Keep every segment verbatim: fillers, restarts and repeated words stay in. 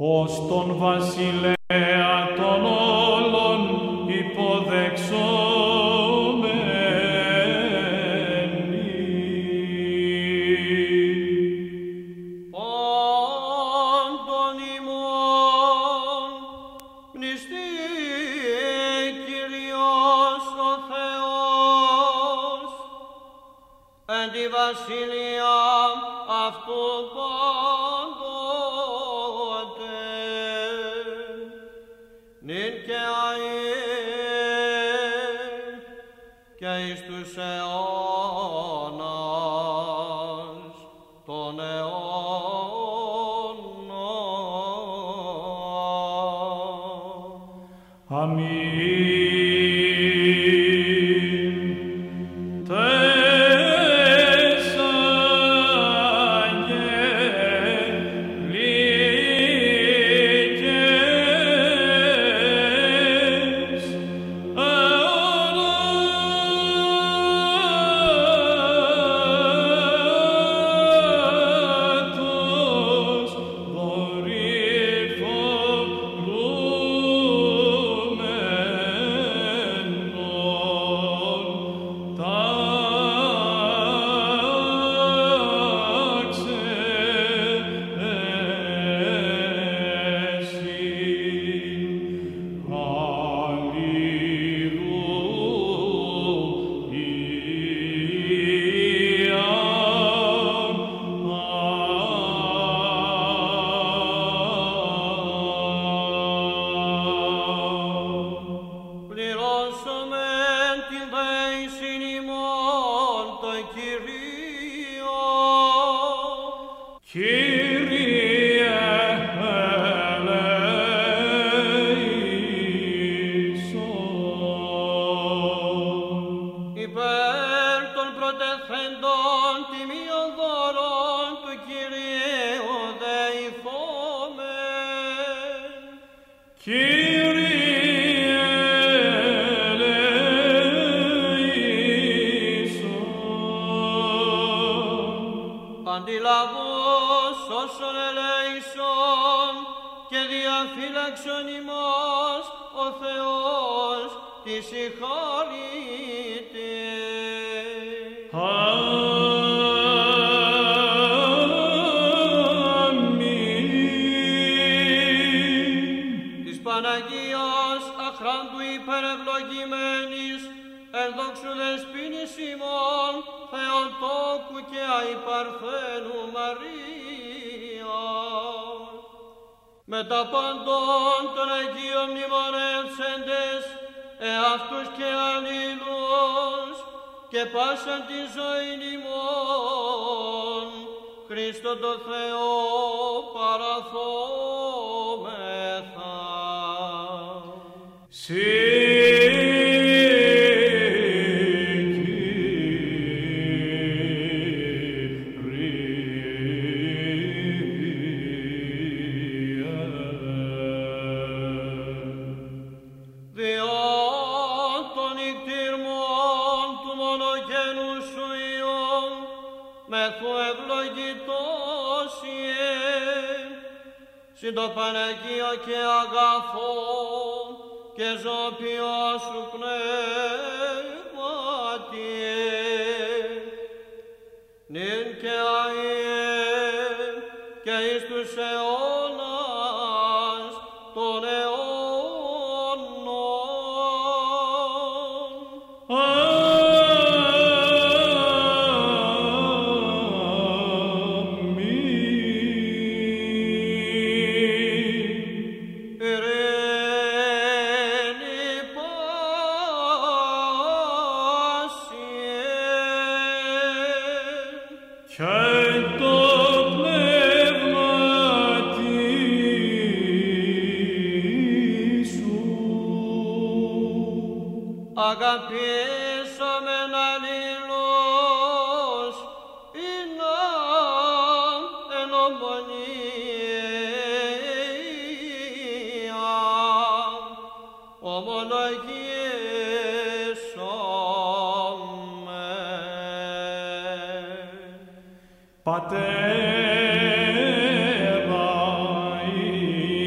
ως τον βασιλέα των όλων υποδεξόμενοι. Όντων ημών μνηστή Κύριος ο Θεός, εν τη βασιλεία αυτού πάντοτε, νυν και αε και εις τους αιώνας των αιώνων. Αμήν. Αντιλαβώς όσων ελέησον και διαφύλαξον ημάς ο Θεός της συγχωρείται. Αμήν. Της Παναγίας αχράντου υπερευλογημένης εν δόξου δεσποίνης ημών Θεοτόκου και αϊπαρθένου Μαρίας, με τα παντών των Αγίων μνημονεύσεντες εαυτούς και αλλήλους και πάσαν τη ζωήν ημών Χριστό το Θεό παραθόμεθα. Συν το Παναγίο και αγαθό και ζωπιό σου πνεύματι, νυν και αε και εις τους αιώνας των αιώνων. Αγαπήσομεν αλλήλους ειναι εν ομονία ομολογήσομεν. Πατέρα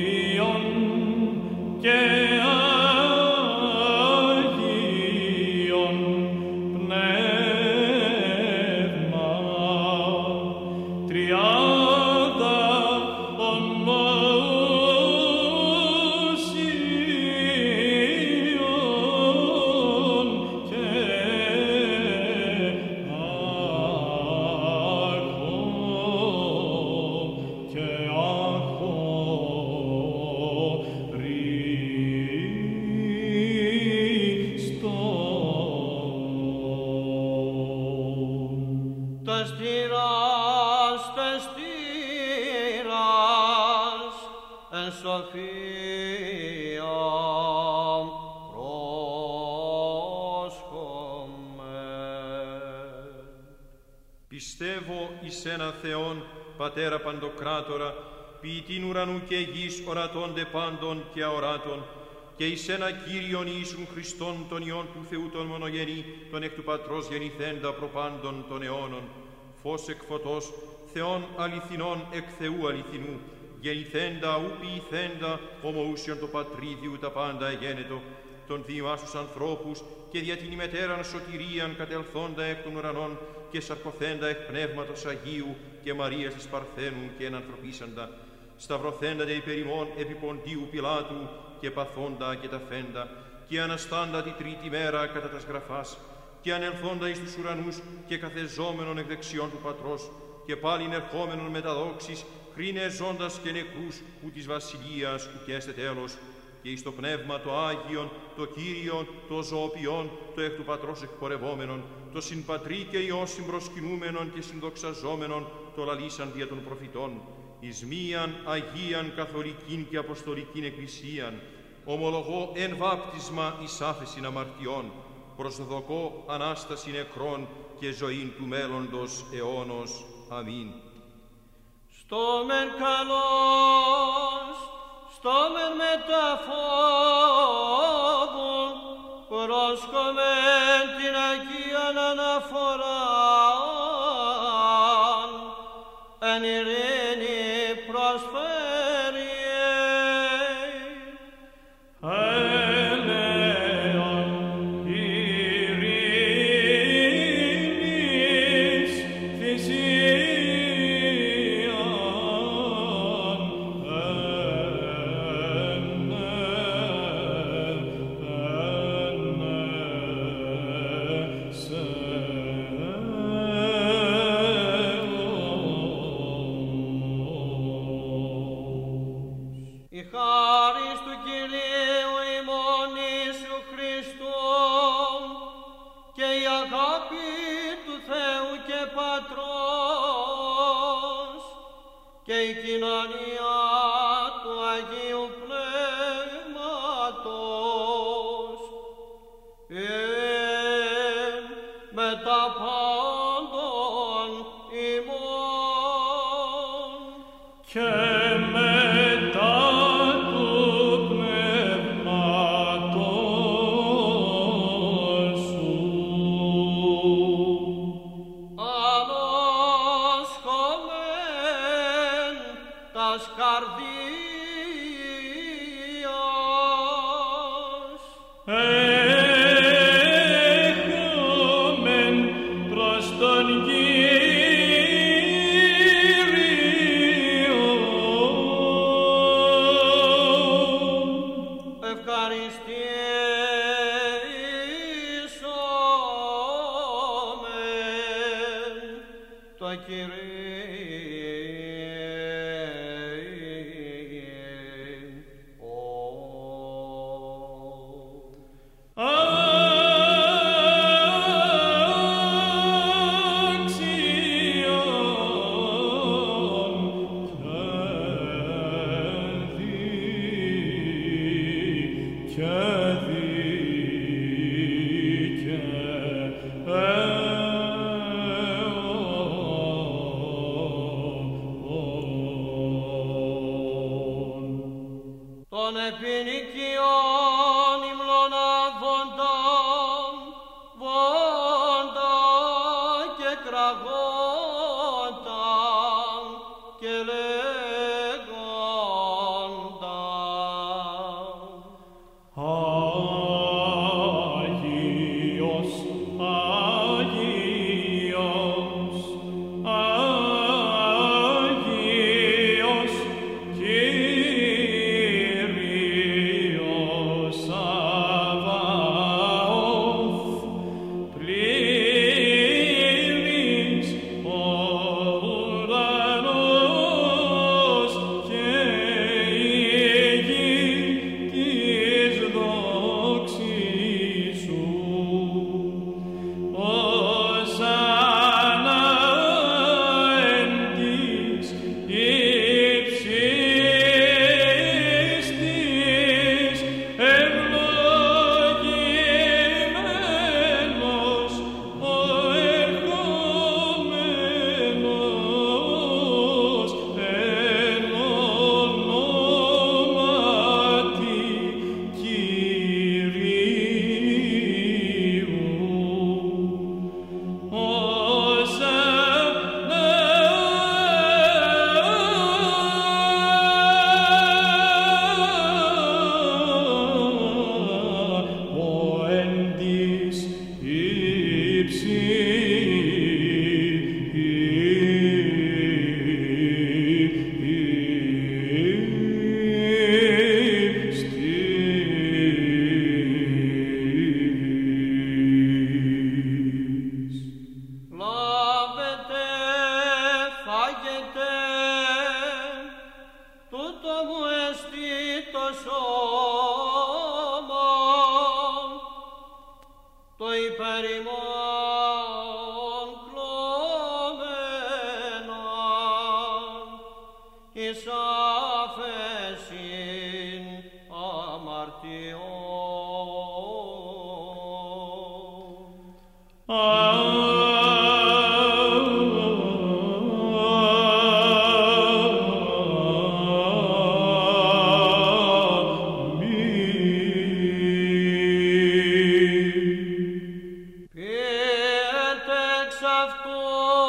εν σοφία Πιστεύω εις ένα Θεόν, Πατέρα Παντοκράτορα, ποιητήν ουρανού και γης ορατώνται πάντων και αοράτων, και εις ένα Κύριον Ιησούν Χριστόν, τον Υιόν του Θεού τον μονογενή, τον εκ του Πατρός γεννηθέντα προπάντων των αιώνων, φως εκ φωτός, Θεόν αληθινών εκ Θεού αληθινού, γεννηθέντα ου ποιηθέντα, ομοούσιον το Πατρίδιου τα πάντα εγένετο, των δύο άσους ανθρώπους και δια την ημετέραν σωτηρίαν κατελθόντα εκ των ουρανών και σαρκωθέντα εκ Πνεύματος Αγίου και Μαρίας της Παρθένου και ενανθρωπίσαντα, σταυρωθέντα δε υπερ ημών επί Ποντίου Πιλάτου και παθόντα και ταφέντα και αναστάντα τη τρίτη μέρα κατά τας γραφάς και ανελθόντα εις τους ουρανούς και καθεζόμενον εκ δεξιών του Πατρός και πάλιν ερχόμενον με τα δόξης κρίνε ζώντας και νεκρούς που της βασιλείας ουκέστε τέλος και εις το Πνεύμα το Άγιον, το Κύριον, το ζωοποιόν, το εκ του Πατρός εκπορευόμενον, το συν Πατρί και Υιό συμπροσκυνούμενον και συνδοξαζόμενον, το λαλήσαν δια των προφητών, εις μίαν Αγίαν Καθολικήν και Αποστολικήν Εκκλησίαν, ομολογώ εν βάπτισμα εις άφεσιν αμαρτιών, προσδοκώ Ανάσταση νεκρών και ζωήν του μέλλοντος αιώνος. Αμήν. Στο μεν καλός, στο μεν μεταφόβο, πρόσκομεν την Αγίαν αναφοράν, εν ειρήνη προσφέρει. Έλεον ειρήνης θυσίαν, Η χάρις του Κυρίου ημών Ιησού Χριστού και η αγάπη του Θεού και Πατρός και η κοινωνία του Αγίου Πνεύματος εν με τα πάντων ημών και μετά του πνεύματος σου. Ανόσχομεν τας καρδίας Έχομεν προς τον Κύριο. ευχαριστήσομεν το Κυρίο. Των επινοικιών υμνονάδοντα, βόντα και κραγόντα και λέγοντα Άγιος, Άγιος, Άγιος, Κύριος Σαβαώθ, πλήρης ο ουρανός και η γη της δόξης σου. Ωσανά εν της υψίστου εις άφεσιν αμαρτιών. Πιέτε εξ αυτού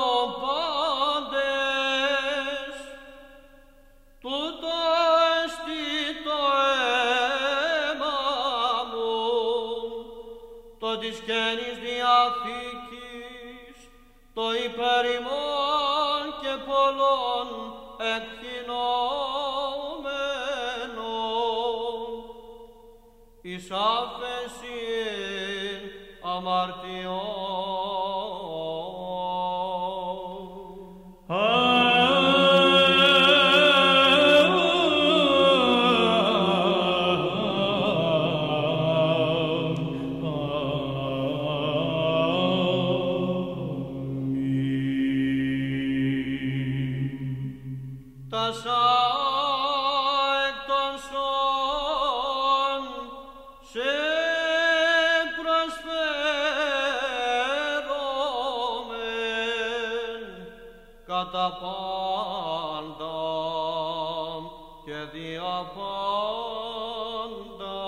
πάντες, τούτο εστί το αίμα μου, το της Καινής Διαθήκης, το υπέρ ημών και πολλών εκχυνόμενων, εις άφεσιν αμαρτιών. Τασά εκ των σώων σε προσφέρομεν κατά πάντα και δια πάντα.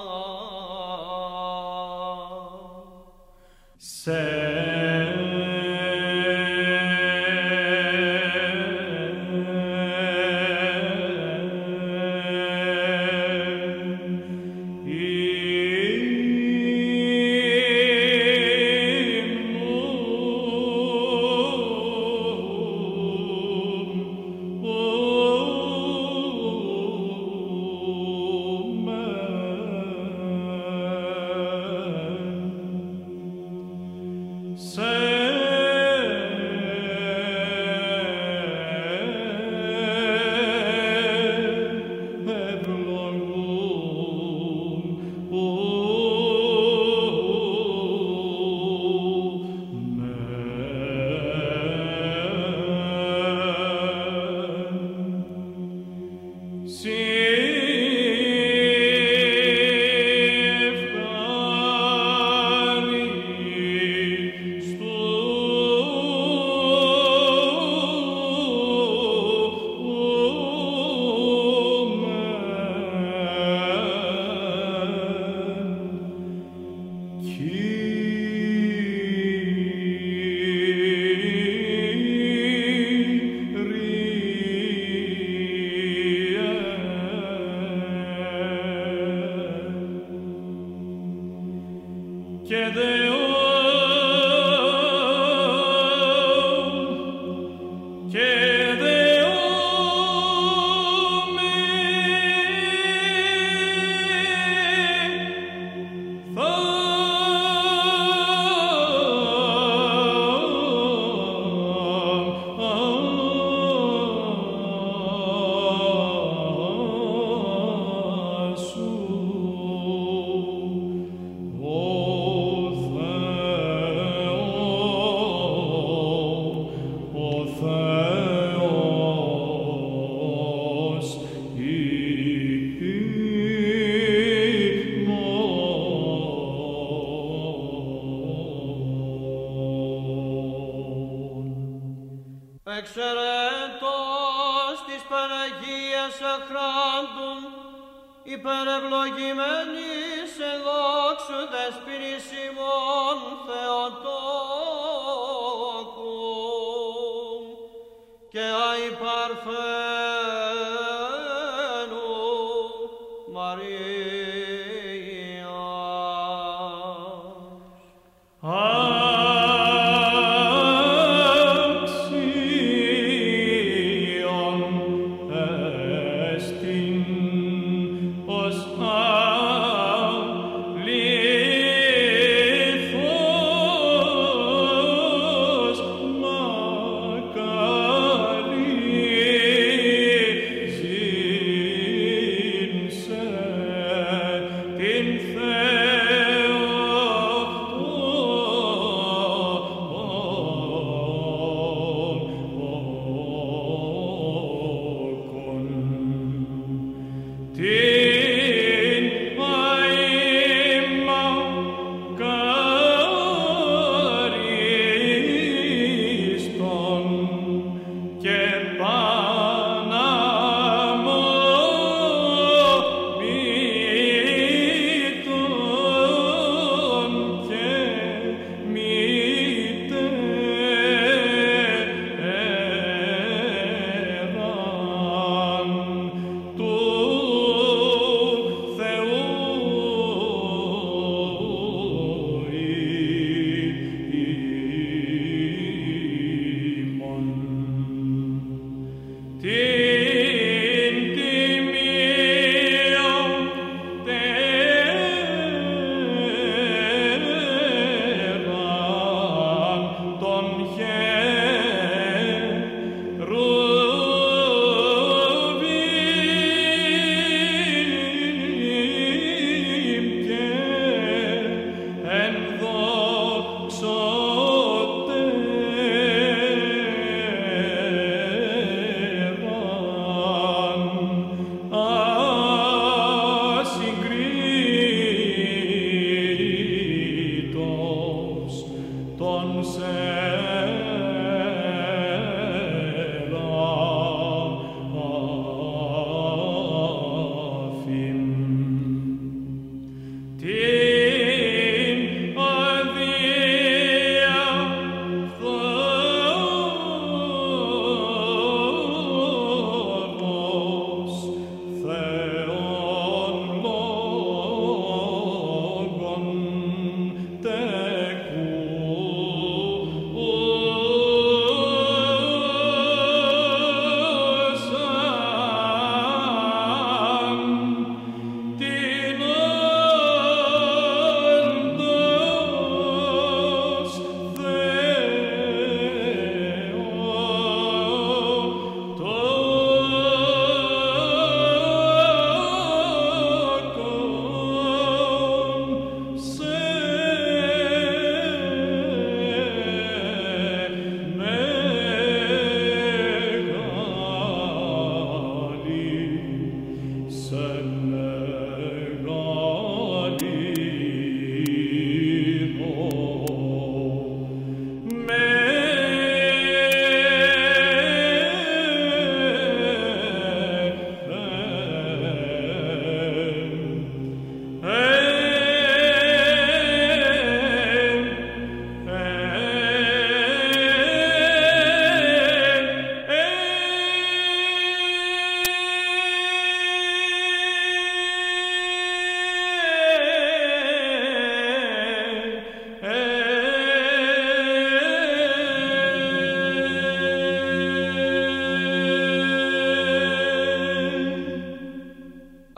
Και Δεό, και Δεό με εξαιρέτως της Παναγίας αχράντων, υπερευλογημένης εν δόξου δεσποινής ημών Θεοτόκου και αϊπαρφένου Μαρίας. Μακαρί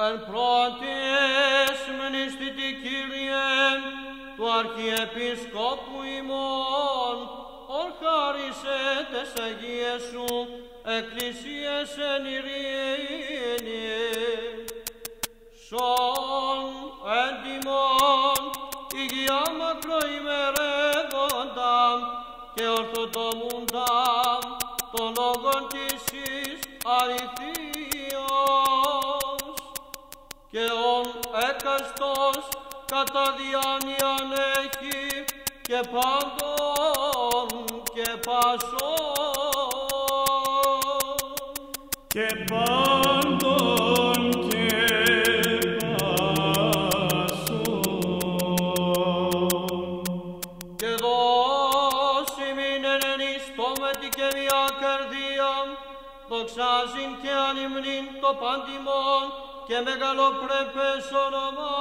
εν πρώτης μνηστητη Κύριε του Αρχιεπισκόπου ημών, ορχάρισε τες Αγίες σου εκκλησίες εν ειρήνη, σον έντιμον υγεία μακροημερεύοντα και ορθοτομούντα των λόγων της εις αληθείας και ον έκαστος κατά διάνοιαν έχει και πάντων και πασών και πάντων και πασών και δώσει μην ενενιστόμετη και μια καρδία δοξάζειν και ανυμνήν το πάντιμον και μεγαλοπρέπες όνομά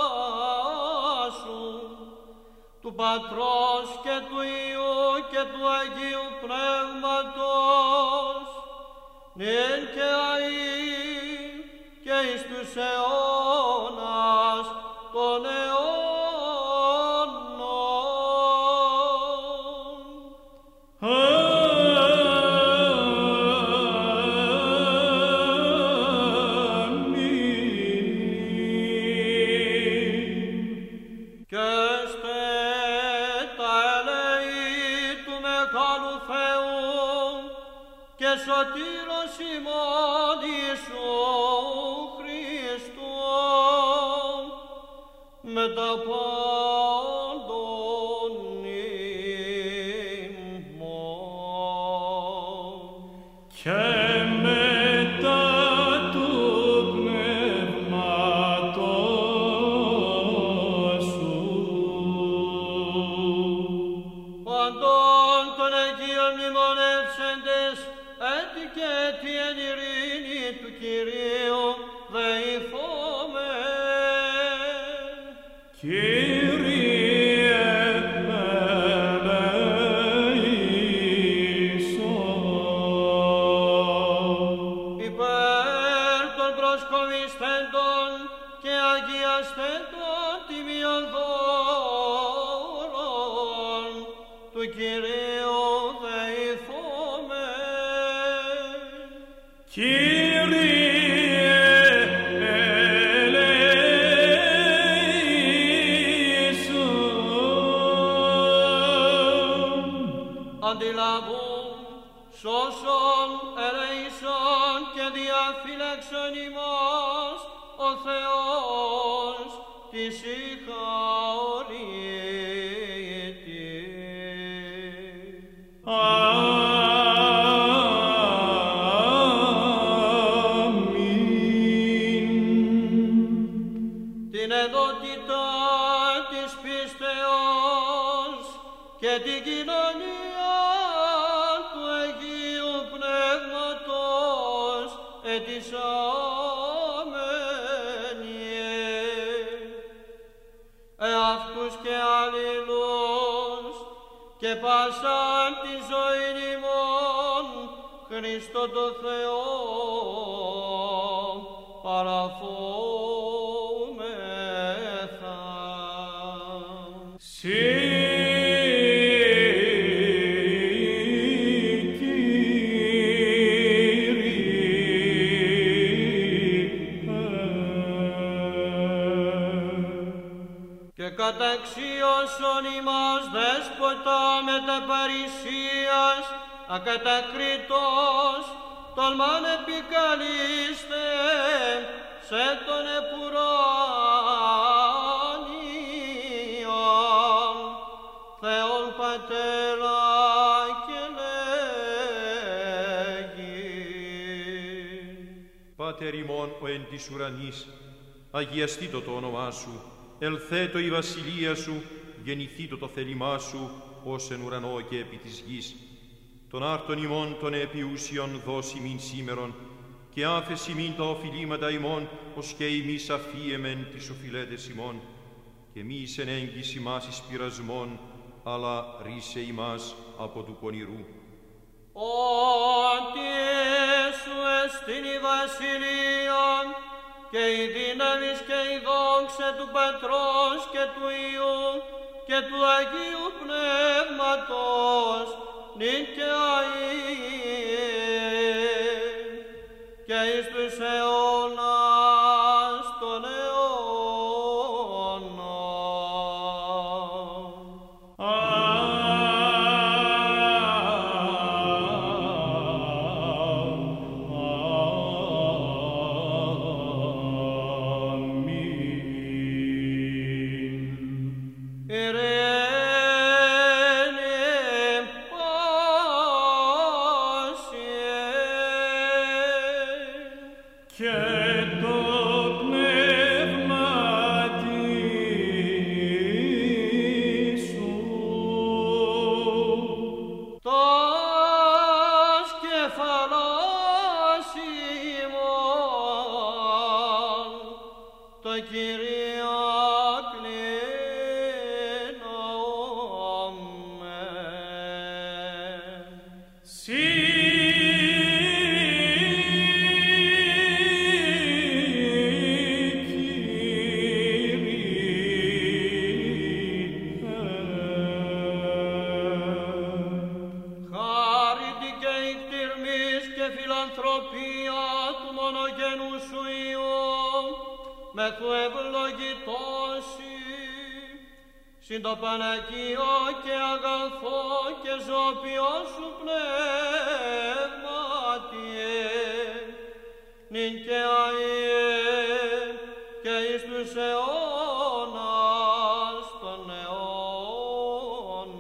σου του Πατρός και του Υιού και του Αγίου Πνεύματος νυν και αεί και εις τους αιώνας των αιώνων. Σωτήρος ημών Ιησού Χριστού με τα πάντων ημών και μετά του πνεύματος σου παντών των Αγίων μνημονεύσεντες έτη και έτη εν ειρήνη του Κυρίου δεηθώμε. Κύριε ελέησον. Υπέρ των προσκομισθέντων και αγιασθέντων τιμίων δώρων του Κυρίου δεηθώμε. Κύριε ελέησον. Αντιλαβούν, σώσον, ελέησον και διαφύλαξον ημάς ο Θεός της ηχαωρήτη. Την εδότητα της πίστεως και την κοινωνία του Αγίου Πνεύματος ετισάμενιε εαυτούς και αλληλούς και πάσαν τη ζωή ημών Χριστό το Θεό παραθόμεθα. Και καταξίωσον ημάς δέσποτα μεταπαρησίας ακατακρίτως τολμάν επικαλείστε σε τον επουράνιον Θεόν Πατέρα και λέγει. Πάτερ ημών ο εν της ουρανής, αγιαστήτω το όνομά σου, ελθέτω η βασιλεία σου, γεννηθήτω το θέλημά σου, ως εν ουρανό και επί της γης. Τον άρτον ημών των επιούσιων δώσει μην σήμερον, και άφεση μην τα οφειλήματα ημών, ως και ημείς αφίεμεν τις οφειλέτες ημών, και μη εις εν έγκυς ημάς εις πειρασμόν, αλλά ρίσε ημάς από του πονηρού. Ότι σου εστίν η βασιλεία και η δύναμη και η δόξα του Πατρός και του Υιού και του Αγίου Πνεύματος νυν και αεί και εις τους αιώνας των αιώνων. Συν το Παναγίο και αγαθό και ζώπιο σου πνεύματιε, νυν και αεί και εις τους αιώνας των αιώνων.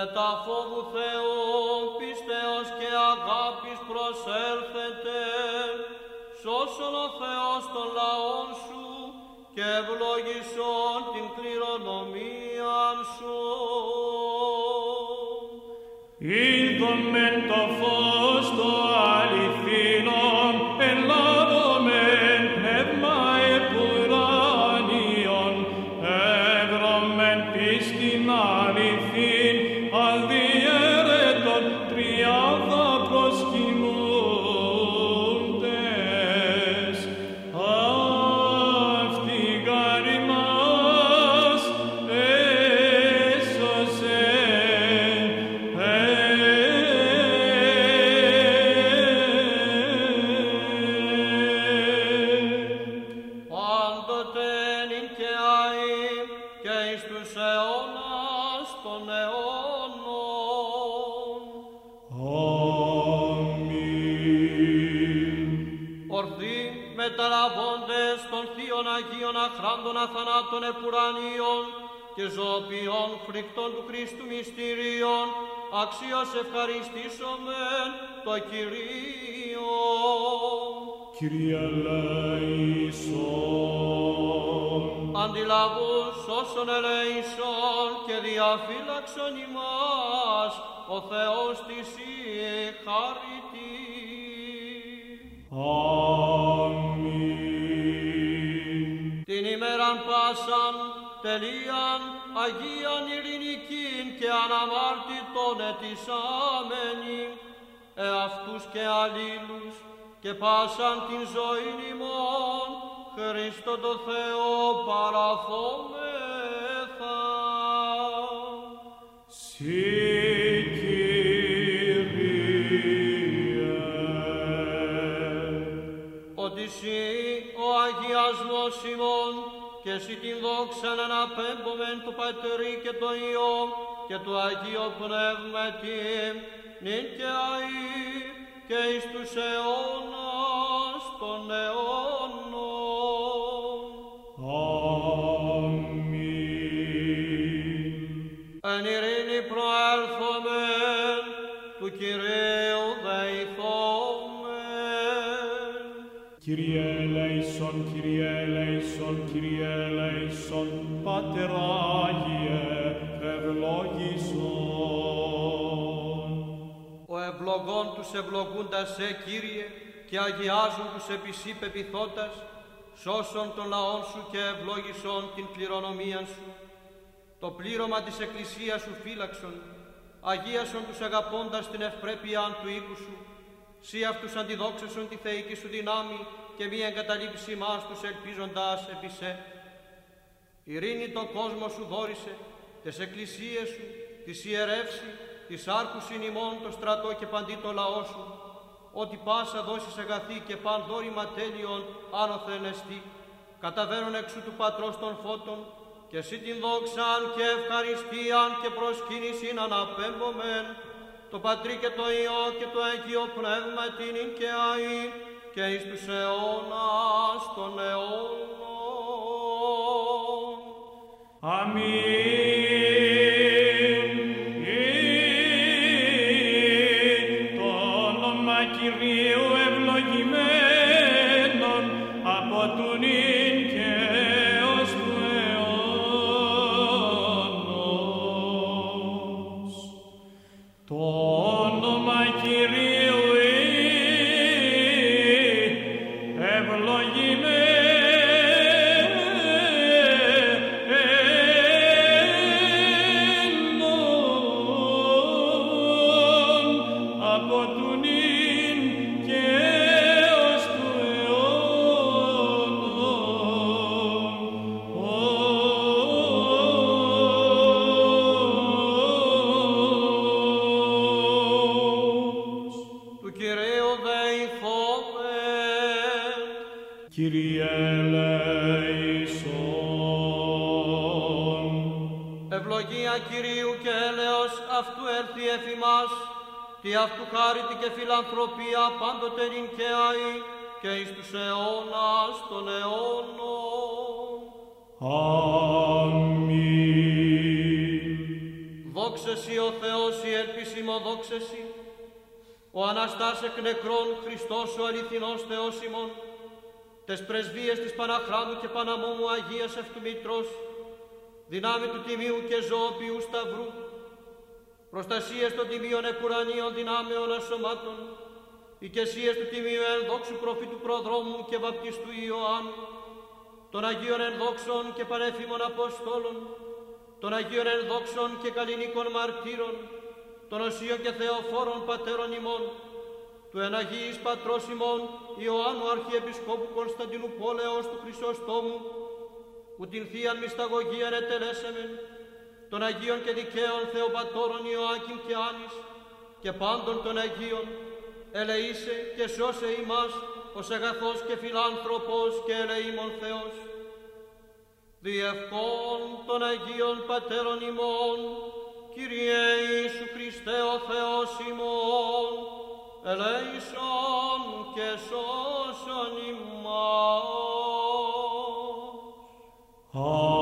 Μετά φόβου Θεού, πίστεως και αγάπης προσέλθετε, σώσον ο Θεός των λαών σου και ευλογήσον την κληρονομία σου. Είδομεν το φως το αληθινόν, ελάβομεν πνεύμα επουράνιον, εύρωμεν πίστην αληθήν, αδιέρετον τριάδα προσκυνούντες. Αυτή γάρη μας έσωσε. Πάντοτε νυν και αεί και εις τους αιώνας των αιώνων. Αμήν. Ορθοί μεταλαβώντες των θείων Αγίων αχράντων αθανάτων επουρανίων και ζωοποιών φρικτών του Χριστού μυστηρίων, αξίως ευχαριστήσομεν το Κυρίο. Κύριε ελέησον. Αντιλαβούς όσων ελέησον και διαφύλαξον ημάς, ο Θεός της η χαριτή. Αμήν. Την ημέραν πάσαν, τελείαν, Αγίαν ειρηνικήν και αναμάρτητον ετισάμενη, εαυτούς και αλλήλους και πάσαν την ζωήν ημών, Χριστό το Θεό παραθόμεθα. Συ Κύριε. Ότι Συ ο αγιασμός ημών και Συ την δόξαν αναπέμπομεν του Πατρί και το Υιό και του Αγίου Πνεύματι, νυν και αεί και εις τους αιώνας των αιώνων. Αμήν. Εν ειρήνη προέλθομεν, του Κυρίου δεηθόμεν. Κύριε ελέησον, Κύριε ελέησον, Κύριε ελέησον, Πάτερ Άγιε, ευλόγησον. Ο ευλογών τους ευλογούντας σε, Κύριε, και αγιάζουν τους επί Συ πεποιθώντας, σώσον των λαών σου και ευλόγησον την κληρονομία σου. Το πλήρωμα της Εκκλησίας σου φύλαξον, αγίασον τους αγαπώντας την ευπρέπεια του οίκου σου. Συ αυτούς αντιδόξασον τη θεϊκή σου δυνάμει και μη εγκαταλείψει μας τους ελπίζοντας επί σε. Ειρήνη τον κόσμο σου δόρισε, τες εκκλησίες σου, της ιερεύση, της άρχους ημών το στρατό και παντί το λαό σου, ότι πάσα δώσεις αγαθή και παν δόρημα τέλειον άνωθεν εστί, καταβαίνουν εξού του Πατρός των φώτων, και εσύ την δόξαν και ευχαριστίαν και προσκύνησιν αναπέμπομεν, το Πατρί και το Υιό και το Αγίο Πνεύμα την και αεί και εις τους αιώνας των αιώνων. Αμήν. Το όνομα Κυρίου ευλογημένον από του νυν και ως του αιώνος. Το όνομα Κυρίου ευλογημένον από του νυν και ως του αιώνος. Του Κυρίου δεηθόμεν. Κύριε ελέησον. Ευλογία Κυρίου και έλεος αυτού έρθει εφ' ημάς, τι αυτού χάρητη και φιλανθρωπία πάντοτε νυν και αεί και εις τους αιώνας των αιώνων. Αμήν. Δόξα Συ ο Θεός δόξεση, ο Αναστάς εκ νεκρών Χριστός ο αληθινός Θεός ημών, τες πρεσβείες της Παναχράντου και Παναμόμου Αγίας Ευτού Μητρός, δυνάμει του Τιμίου και ζωοποιού Σταυρού, προστασίες των Τιμίων επουρανίων δυνάμεων ασωμάτων, οικεσίες του Τιμίου ενδόξου προφήτου προδρόμου και βαπτιστού Ιωάννου, των Αγίων ενδόξων και πανέφημων Αποστόλων, των Αγίων ενδόξων και καλλινίκων μαρτύρων, των οσίων και θεοφόρων πατέρων ημών, του εναγίης πατρός ημών Ιωάννου Αρχιεπισκόπου Κωνσταντινού Πόλεως του Χρυσοστόμου, που την Θείαν Μυσταγωγίαν ετελέσαμεν, των Αγίων και δικαίων Θεοπατώρων Ιωάκην και Άνης, και πάντων των Αγίων, ελεήσε και σώσε ημάς ως αγαθός και φιλάνθρωπος και ελεήμων Θεός. Διευκόν των Αγίων Πατέρων ημών, Kyrie Ιησού Χριστέ ο Θεός ημών, ελέησον και σώσον ημάς.